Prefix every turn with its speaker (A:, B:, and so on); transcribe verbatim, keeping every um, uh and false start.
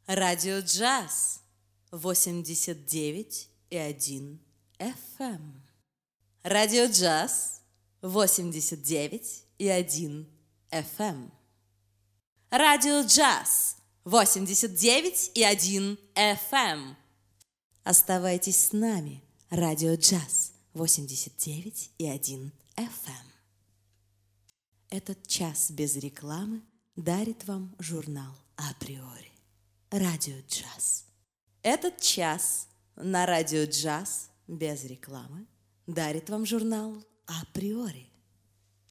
A: Радио Джаз восемьдесят девять и один эф эм. Радио Джаз восемьдесят девять и один эф эм. Радио Джаз восемьдесят девять и один эф эм. Оставайтесь с нами. Радио Джаз восемьдесят девять и один эф эм. Этот час без рекламы дарит вам журнал «Априори». Радио Джаз. Этот час на Радио Джаз без рекламы дарит вам журнал «Априори».